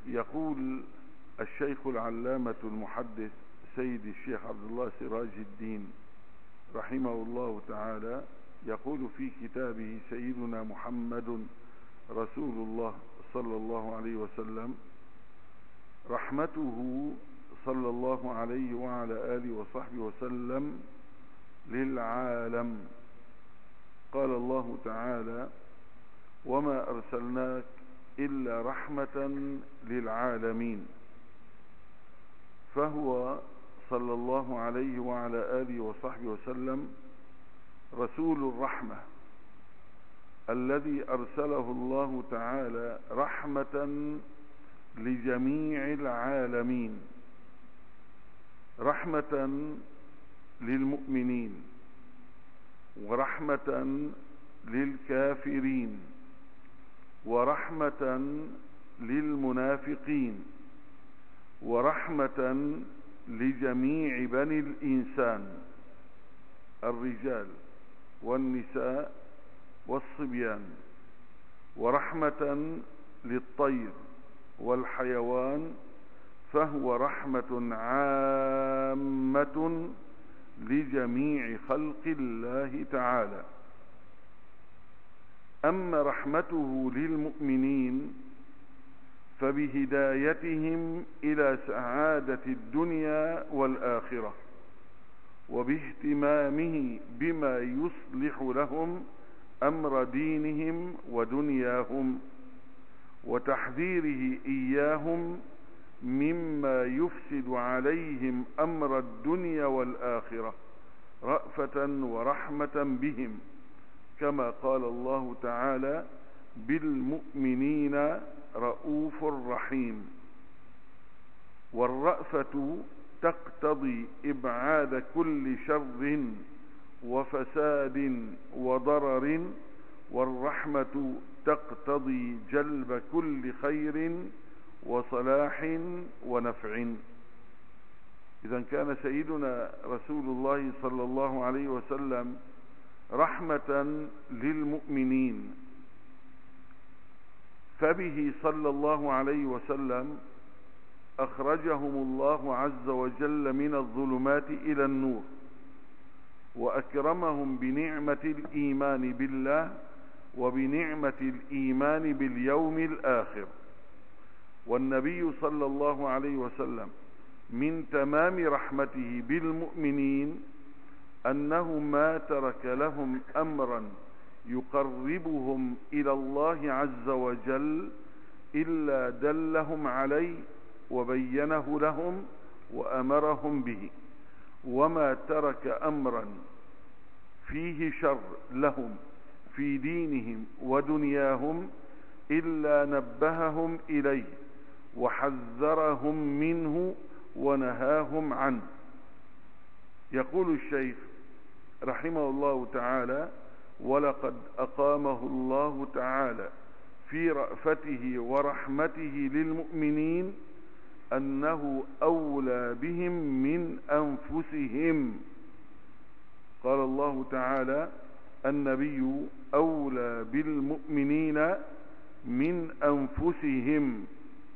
يقول الشيخ العلامة المحدث سيد الشيخ عبد الله سراج الدين رحمه الله تعالى، يقول في كتابه سيدنا محمد رسول الله صلى الله عليه وسلم: رحمته صلى الله عليه وعلى آله وصحبه وسلم للعالم. قال الله تعالى: وما أرسلناك إلا رحمة للعالمين. فهو صلى الله عليه وعلى آله وصحبه وسلم رسول الرحمة الذي أرسله الله تعالى رحمة لجميع العالمين، رحمة للمؤمنين ورحمة للكافرين ورحمة للمنافقين ورحمة لجميع بني الإنسان، الرجال والنساء والصبيان، ورحمة للطير والحيوان، فهو رحمة عامة لجميع خلق الله تعالى. أما رحمته للمؤمنين فبهدايتهم إلى سعادة الدنيا والآخرة، وباهتمامه بما يصلح لهم أمر دينهم ودنياهم، وتحذيره إياهم مما يفسد عليهم أمر الدنيا والآخرة، رأفة ورحمة بهم، كما قال الله تعالى: بالمؤمنين رؤوف رحيم. والرأفة تقتضي إبعاد كل شر وفساد وضرر، والرحمة تقتضي جلب كل خير وصلاح ونفع. إذن كان سيدنا رسول الله صلى الله عليه وسلم رحمة للمؤمنين، فبه صلى الله عليه وسلم أخرجهم الله عز وجل من الظلمات إلى النور، وأكرمهم بنعمة الإيمان بالله وبنعمة الإيمان باليوم الآخر. والنبي صلى الله عليه وسلم من تمام رحمته بالمؤمنين أنه ما ترك لهم أمرا يقربهم إلى الله عز وجل إلا دلهم عليه وبينه لهم وأمرهم به، وما ترك أمرا فيه شر لهم في دينهم ودنياهم إلا نبههم إليه وحذرهم منه ونهاهم عنه. يقول الشيخ رحمه الله تعالى: ولقد أقامه الله تعالى في رأفته ورحمته للمؤمنين أنه أولى بهم من أنفسهم. قال الله تعالى: النبي أولى بالمؤمنين من أنفسهم،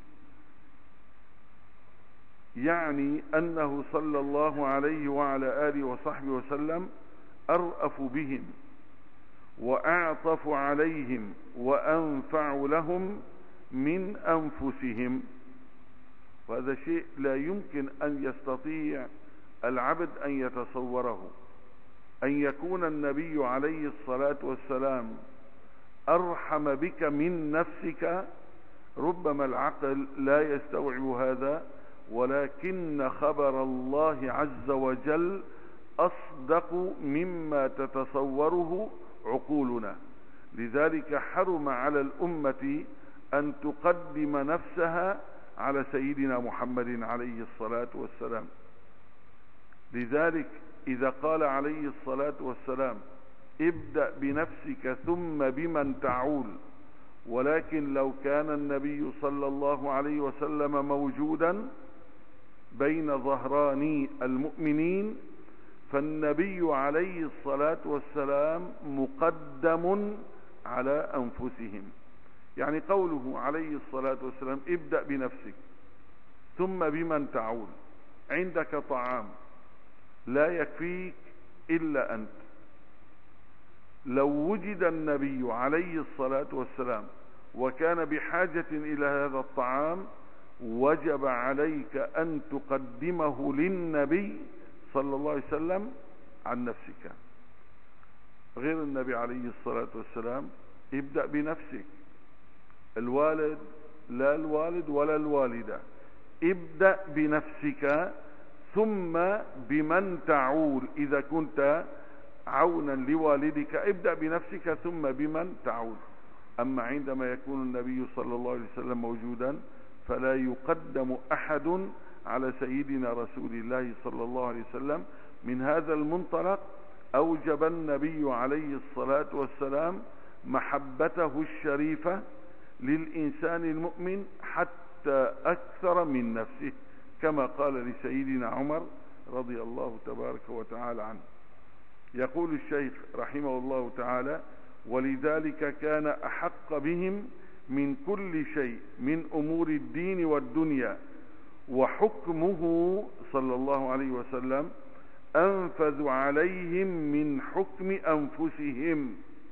يعني أنه صلى الله عليه وعلى آله وصحبه وسلم أرأف بهم وأعطف عليهم وأنفع لهم من أنفسهم. وهذا شيء لا يمكن أن يستطيع العبد أن يتصوره، أن يكون النبي عليه الصلاة والسلام أرحم بك من نفسك. ربما العقل لا يستوعب هذا، ولكن خبر الله عز وجل أصدق مما تتصوره عقولنا. لذلك حرم على الأمة أن تقدم نفسها على سيدنا محمد عليه الصلاة والسلام. لذلك إذا قال عليه الصلاة والسلام: ابدأ بنفسك ثم بمن تعول، ولكن لو كان النبي صلى الله عليه وسلم موجودا بين ظهراني المؤمنين فالنبي عليه الصلاة والسلام مقدم على أنفسهم. يعني قوله عليه الصلاة والسلام ابدأ بنفسك ثم بمن تعول. عندك طعام لا يكفيك إلا أنت، لو وجد النبي عليه الصلاة والسلام وكان بحاجة إلى هذا الطعام وجب عليك أن تقدمه للنبي صلى الله عليه وسلم عن نفسك. غير النبي عليه الصلاة والسلام ابدأ بنفسك. الوالد لا الوالد ولا الوالدة، ابدأ بنفسك ثم بمن تعول. إذا كنت عونا لوالدك ابدأ بنفسك ثم بمن تعول. أما عندما يكون النبي صلى الله عليه وسلم موجودا فلا يقدم أحد على سيدنا رسول الله صلى الله عليه وسلم. من هذا المنطلق أوجب النبي عليه الصلاة والسلام محبته الشريفة للإنسان المؤمن حتى أكثر من نفسه، كما قال لسيدنا عمر رضي الله تبارك وتعالى عنه. يقول الشيخ رحمه الله تعالى: ولذلك كان أحق بهم من كل شيء من أمور الدين والدنيا، وحكمه صلى الله عليه وسلم أنفذ عليهم من حكم أنفسهم.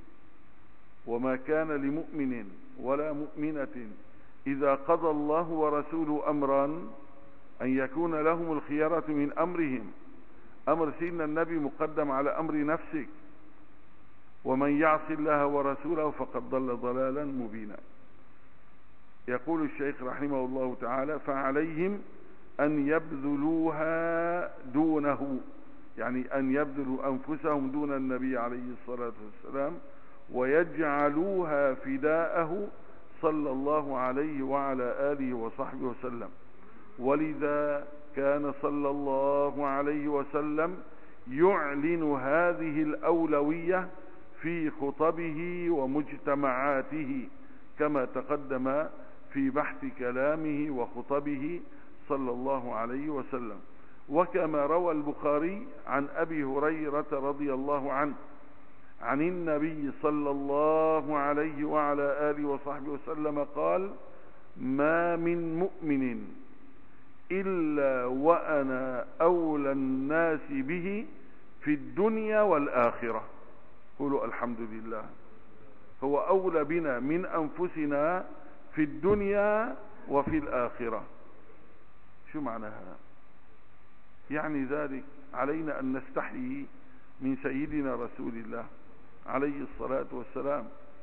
وما كان لمؤمن ولا مؤمنة إذا قضى الله ورسوله أمرا أن يكون لهم الخيرة من أمرهم. أمر سيدنا النبي مقدم على أمر نفسك، ومن يعص الله ورسوله فقد ضل ضلالا مبينا. يقول الشيخ رحمه الله تعالى: فعليهم أن يبذلوها دونه، يعني أن يبذلوا أنفسهم دون النبي عليه الصلاة والسلام ويجعلوها فداءه صلى الله عليه وعلى آله وصحبه وسلم. ولذا كان صلى الله عليه وسلم يعلن هذه الأولوية في خطبه ومجتمعاته كما تقدم في بحث كلامه وخطبه صلى الله عليه وسلم. وكما روى البخاري عن أبي هريرة رضي الله عنه عن النبي صلى الله عليه وعلى آله وصحبه وسلم قال: ما من مؤمن إلا وأنا أولى الناس به في الدنيا والآخرة. قولوا الحمد لله. هو أولى بنا من أنفسنا في الدنيا وفي الآخرة. شو معنى هذا؟ يعني ذلك علينا أن نستحيي من سيدنا رسول الله عليه الصلاة والسلام،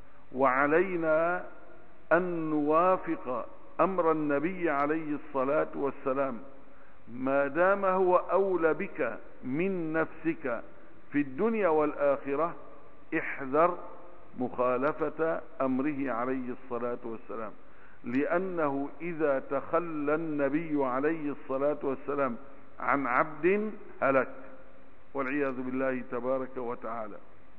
وعلينا أن نوافق أمر النبي عليه الصلاة والسلام ما دام هو أولى بك من نفسك في الدنيا والآخرة. احذر مخالفة أمره عليه الصلاة والسلام، لأنه إذا تخلى النبي عليه الصلاة والسلام عن عبد هلك والعياذ بالله تبارك وتعالى.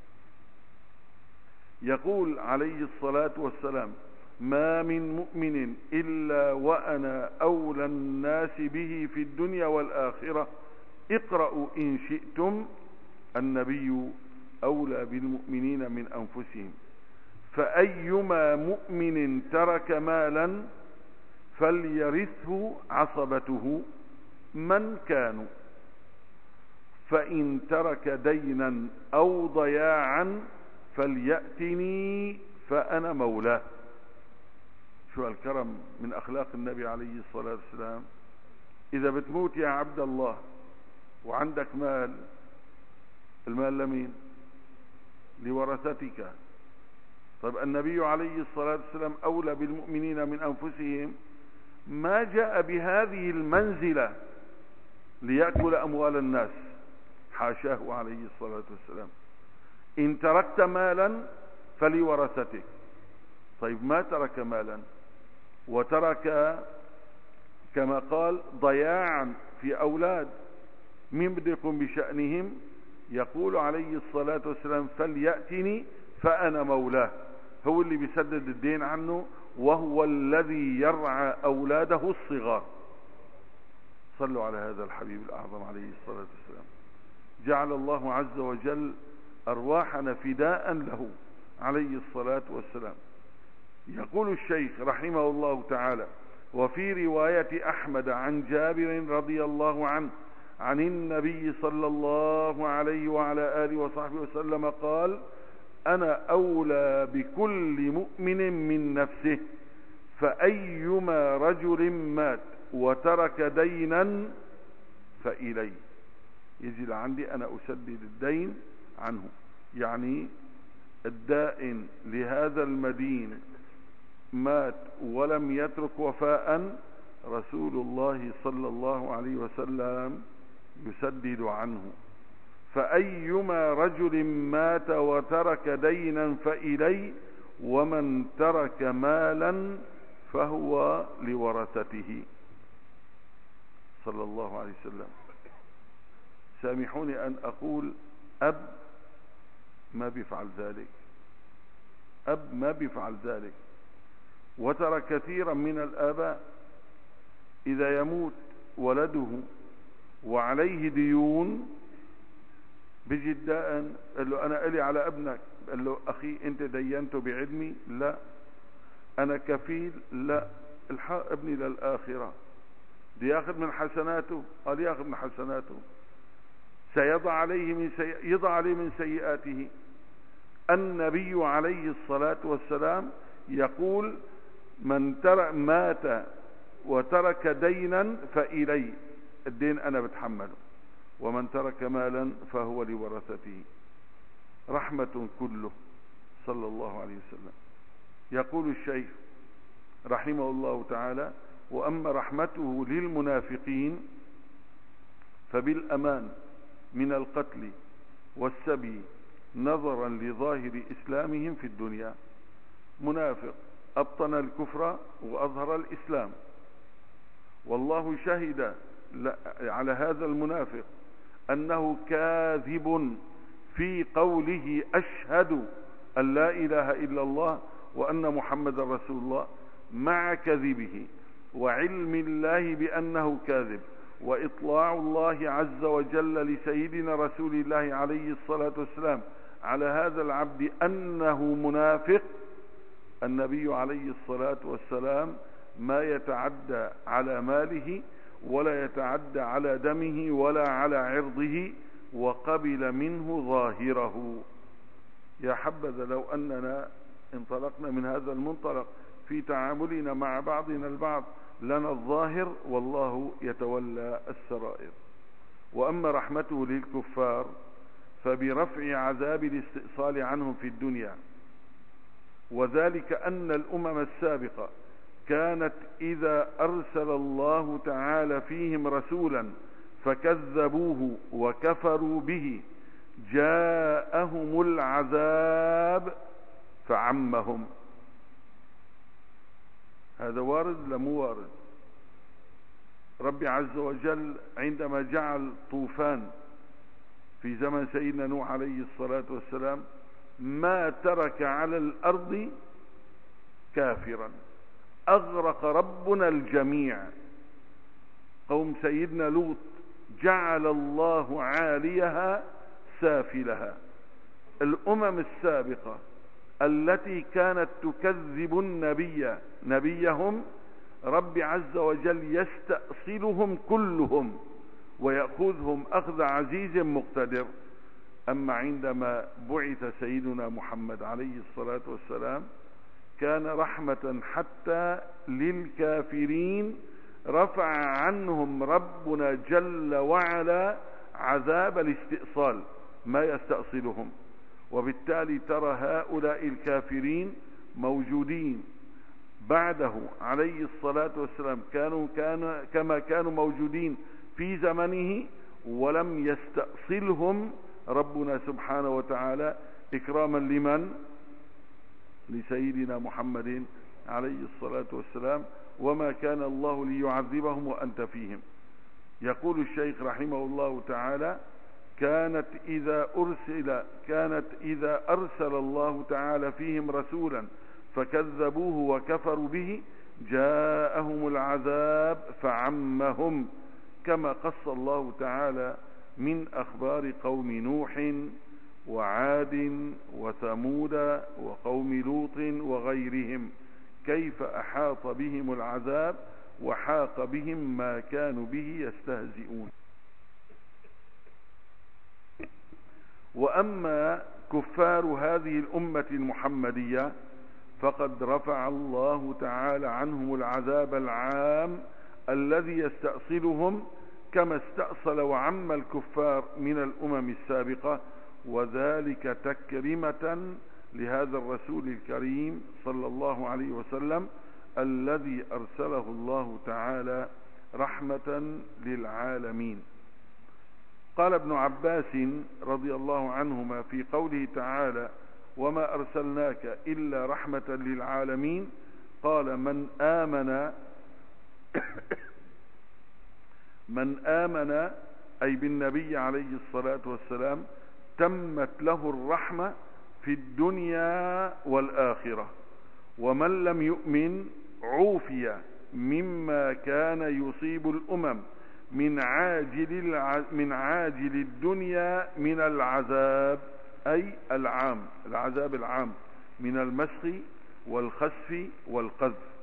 يقول عليه الصلاة والسلام: ما من مؤمن إلا وأنا أولى الناس به في الدنيا والآخرة. اقرأوا إن شئتم. النبي أولى بالمؤمنين من أنفسهم. فأيما مؤمن ترك مالا فليرثه عصبته من كانوا، فإن ترك دينا أو ضياعا فليأتني فأنا مولاه. شو الكرم من أخلاق النبي عليه الصلاة والسلام. إذا بتموت يا عبد الله وعندك مال، المال لمين؟ لورثتك. طيب النبي عليه الصلاة والسلام أولى بالمؤمنين من أنفسهم، ما جاء بهذه المنزلة ليأكل أموال الناس، حاشاه عليه الصلاة والسلام. إن تركت مالا فلورثتك. طيب ما ترك مالا وترك كما قال ضياعا في أولاد، من بده يقوم بشأنهم؟ يقول عليه الصلاة والسلام: فليأتني فأنا مولاه. هو اللي بيسدد الدين عنه، وهو الذي يرعى أولاده الصغار. صلوا على هذا الحبيب الأعظم عليه الصلاة والسلام. جعل الله عز وجل أرواحنا فداء له عليه الصلاة والسلام. يقول الشيخ رحمه الله تعالى: وفي رواية أحمد عن جابر رضي الله عنه عن النبي صلى الله عليه وعلى آله وصحبه وسلم قال: أنا أولى بكل مؤمن من نفسه، فأيما رجل مات وترك دينا فإلي. يجي لعندي أنا أسدد الدين عنه، يعني الدائن لهذا المدين مات ولم يترك وفاء، رسول الله صلى الله عليه وسلم يسدد عنه. فأيما رجل مات وترك دينا فإلي، ومن ترك مالا فهو لورثته، صلى الله عليه وسلم. سامحوني أن أقول أب ما بيفعل ذلك، أب ما بيفعل ذلك. وترى كثيرا من الآباء إذا يموت ولده وعليه ديون بيجي الدائن قال له: أنا إلي على ابنك. قال له: أخي أنت دينته بعلمي؟ لا. أنا كفيل؟ لا. الحق ابني للآخرة. دي ياخذ من حسناته؟ قال ياخذ من حسناته. سيضع عليه يضع عليه من سيئاته. النبي عليه الصلاة والسلام يقول: من مات وترك دينا فإلي، الدين أنا بتحمله، ومن ترك مالا فهو لورثته. رحمة كله صلى الله عليه وسلم. يقول الشيخ رحمه الله تعالى: وأما رحمته للمنافقين فبالأمان من القتل والسبي نظرا لظاهر إسلامهم في الدنيا. منافق أبطن الكفر وأظهر الإسلام، والله شهد على هذا المنافق أنه كاذب في قوله: أشهد أن لا إله إلا الله وأن محمد رسول الله، مع كذبه وعلم الله بأنه كاذب، وإطلاع الله عز وجل لسيدنا رسول الله عليه الصلاة والسلام على هذا العبد أنه منافق. النبي عليه الصلاة والسلام ما يتعدى على ماله ولا يتعدى على دمه ولا على عرضه، وقبل منه ظاهره. يا حبذا لو أننا انطلقنا من هذا المنطلق في تعاملنا مع بعضنا البعض، لنا الظاهر والله يتولى السرائر. وأما رحمته للكفار فبرفع عذاب الاستئصال عنهم في الدنيا، وذلك أن الأمم السابقة كانت إذا أرسل الله تعالى فيهم رسولا فكذبوه وكفروا به جاءهم العذاب فعمهم. هذا وارد لا مو وارد؟ ربي عز وجل عندما جعل طوفان في زمن سيدنا نوح عليه الصلاة والسلام ما ترك على الأرض كافرا، أغرق ربنا الجميع. قوم سيدنا لوط جعل الله عاليها سافلها. الأمم السابقة التي كانت تكذب نبيهم رب عز وجل يستأصلهم كلهم ويأخذهم أخذ عزيز مقتدر. أما عندما بعث سيدنا محمد عليه الصلاة والسلام كان رحمة حتى للكافرين، رفع عنهم ربنا جل وعلا عذاب الاستئصال ما يستأصلهم. وبالتالي ترى هؤلاء الكافرين موجودين بعده عليه الصلاة والسلام كما كانوا موجودين في زمنه، ولم يستأصلهم ربنا سبحانه وتعالى إكراما لمن؟ لسيدنا محمد عليه الصلاة والسلام. وما كان الله ليعذبهم وأنت فيهم. يقول الشيخ رحمه الله تعالى: كانت إذا أرسل الله تعالى فيهم رسولا فكذبوه وكفروا به جاءهم العذاب فعمهم، كما قص الله تعالى من أخبار قوم نوح وعاد وثمود وقوم لوط وغيرهم كيف أحاط بهم العذاب وحاق بهم ما كانوا به يستهزئون. وأما كفار هذه الأمة المحمدية فقد رفع الله تعالى عنهم العذاب العام الذي يستأصلهم كما استأصل وعم الكفار من الأمم السابقة، وذلك تكريمة لهذا الرسول الكريم صلى الله عليه وسلم الذي أرسله الله تعالى رحمة للعالمين. قال ابن عباس رضي الله عنهما في قوله تعالى وما أرسلناك إلا رحمة للعالمين، قال من آمن أي بالنبي عليه الصلاة والسلام تمت له الرحمة في الدنيا والآخرة، ومن لم يؤمن عوفي مما كان يصيب الأمم من عاجل الدنيا من العذاب، أي العذاب العام من المسخ والخسف والقذف.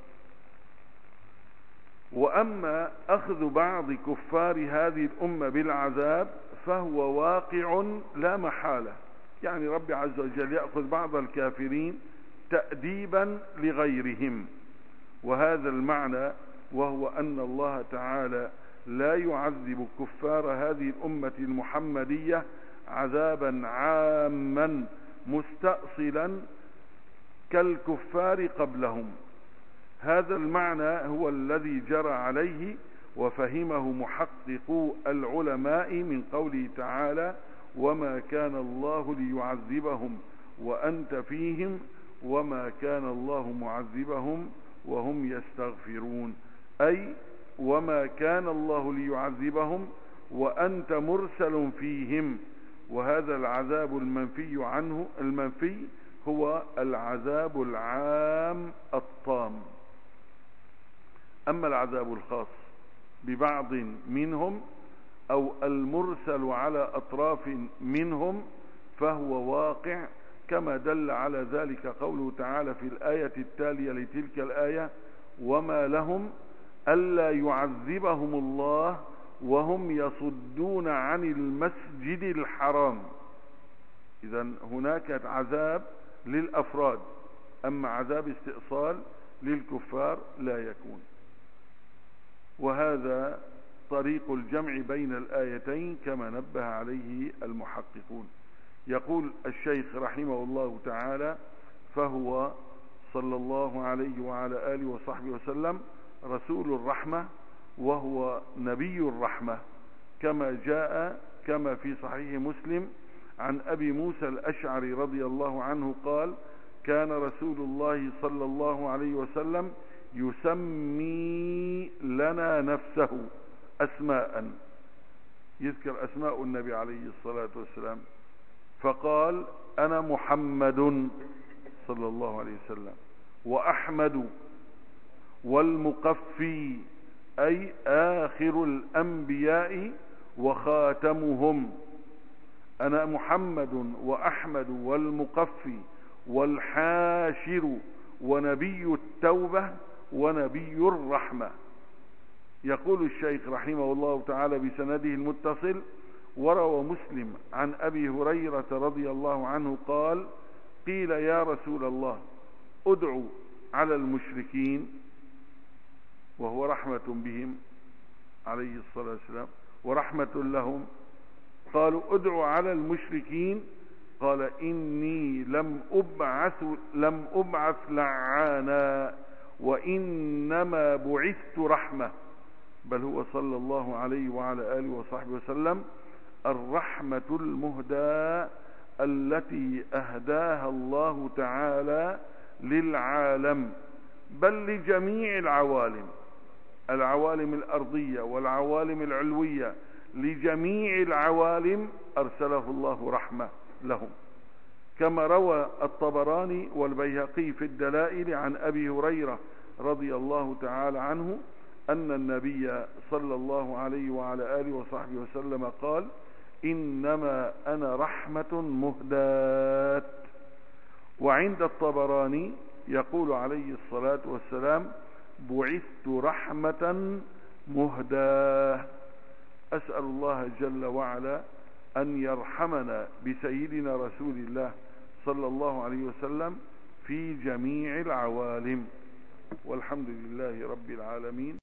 وأما أخذ بعض كفار هذه الأمة بالعذاب فهو واقع لا محالة، يعني رب عز وجل يأخذ بعض الكافرين تأديبا لغيرهم، وهذا المعنى وهو أن الله تعالى لا يعذب كفار هذه الأمة المحمدية عذابا عاما مستأصلا كالكفار قبلهم. هذا المعنى هو الذي جرى عليه وفهمه محققو العلماء من قوله تعالى وما كان الله ليعذبهم وأنت فيهم وما كان الله معذبهم وهم يستغفرون، أي وما كان الله ليعذبهم وأنت مرسل فيهم. وهذا العذاب المنفي هو العذاب العام الطام. أما العذاب الخاص ببعض منهم أو المرسل على أطراف منهم فهو واقع، كما دل على ذلك قوله تعالى في الآية التالية لتلك الآية وما لهم ألا يعذبهم الله وهم يصدون عن المسجد الحرام. إذن هناك عذاب للأفراد، أما عذاب استئصال للكفار لا يكون. وهذا طريق الجمع بين الآيتين كما نبه عليه المحققون. يقول الشيخ رحمه الله تعالى فهو صلى الله عليه وعلى آله وصحبه وسلم رسول الرحمة وهو نبي الرحمة، كما جاء كما في صحيح مسلم عن أبي موسى الأشعري رضي الله عنه قال كان رسول الله صلى الله عليه وسلم يسمي لنا نفسه أسماء، يذكر أسماء النبي عليه الصلاة والسلام، فقال أنا محمد صلى الله عليه وسلم وأحمد والمقفي أي آخر الأنبياء وخاتمهم. أنا محمد وأحمد والمقفي والحاشر ونبي التوبة ونبي الرحمة. يقول الشيخ رحمه الله تعالى بسنده المتصل وروى مسلم عن أبي هريرة رضي الله عنه قال قيل يا رسول الله ادعو على المشركين، وهو رحمة بهم عليه الصلاة والسلام ورحمة لهم. قالوا ادعو على المشركين، قال إني لم أبعث لعانا وإنما بعثت رحمة، بل هو صلى الله عليه وعلى آله وصحبه وسلم الرحمة المهداة التي أهداها الله تعالى للعالم، بل لجميع العوالم الأرضية والعوالم العلوية، لجميع العوالم أرسله الله رحمة لهم. كما روى الطبراني والبيهقي في الدلائل عن أبي هريرة رضي الله تعالى عنه أن النبي صلى الله عليه وعلى آله وصحبه وسلم قال إنما أنا رحمة مهداة. وعند الطبراني يقول عليه الصلاة والسلام: بعثت رحمة مهداة. أسأل الله جل وعلا أن يرحمنا بسيدنا رسول الله صلى الله عليه وسلم في جميع العوالم، والحمد لله رب العالمين.